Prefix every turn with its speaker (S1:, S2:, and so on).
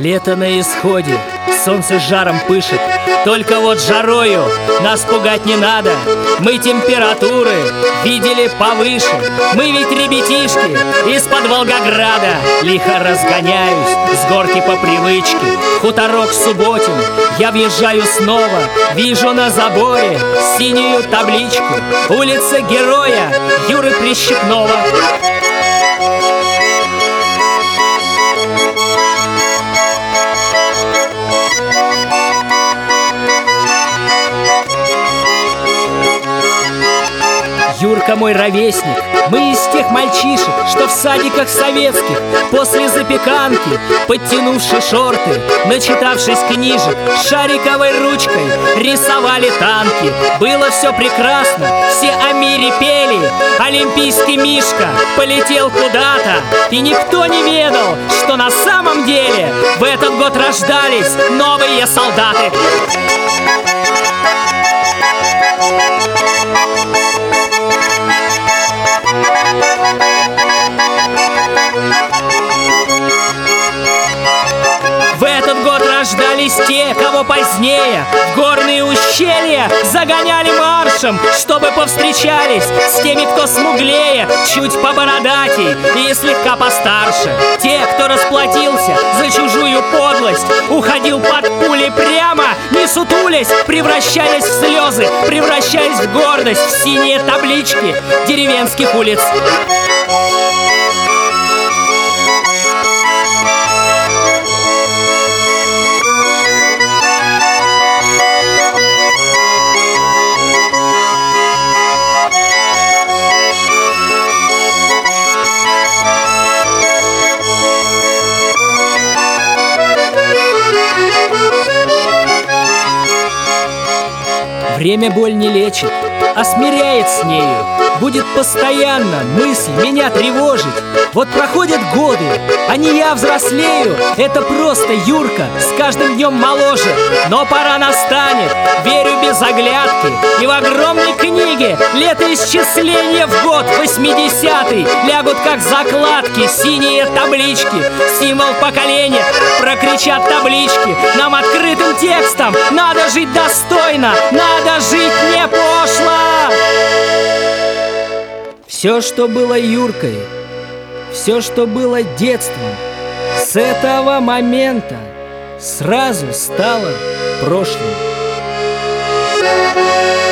S1: Лето на исходе, солнце жаром пышет. Только вот жарою нас пугать не надо. Мы температуры видели повыше. Мы ведь ребятишки из-под Волгограда. Лихо разгоняюсь с горки по привычке. Хуторок Субботин, я въезжаю снова. Вижу на заборе синюю табличку. Улица Героя Юры Прищепнова. Юрка мой ровесник, мы из тех мальчишек, что в садиках советских после запеканки, подтянувши шорты, начитавшись книжек, шариковой ручкой рисовали танки. Было все прекрасно, все о мире пели. Олимпийский Мишка полетел куда-то, и никто не ведал, что на самом деле в этот год рождались новые солдаты. В этот год рождались те, кого позднее в горные ущелья загоняли маршем, чтобы повстречались с теми, кто смуглее, чуть побородатей и слегка постарше. Те, кто расплатился за чужую подлость, уходил под пули прямо, не сутулясь, превращаясь в слезы, превращаясь в гордость, в синие таблички деревенских улиц. Время боль не лечит, а смиряет с нею. Будет постоянно мысль меня тревожить. Вот проходят годы, а не я взрослею. Это просто Юрка с каждым днем моложе. Но пора настанет, верю без оглядки. И в огромной книге летоисчисления в год 80-й лягут как закладки синие таблички. Символ поколения, прокричат таблички. Нам открытым текстом надо жить достойно, надо жить не пошло. Все, что было Юркой, все, что было детством, с этого момента сразу стало прошлым.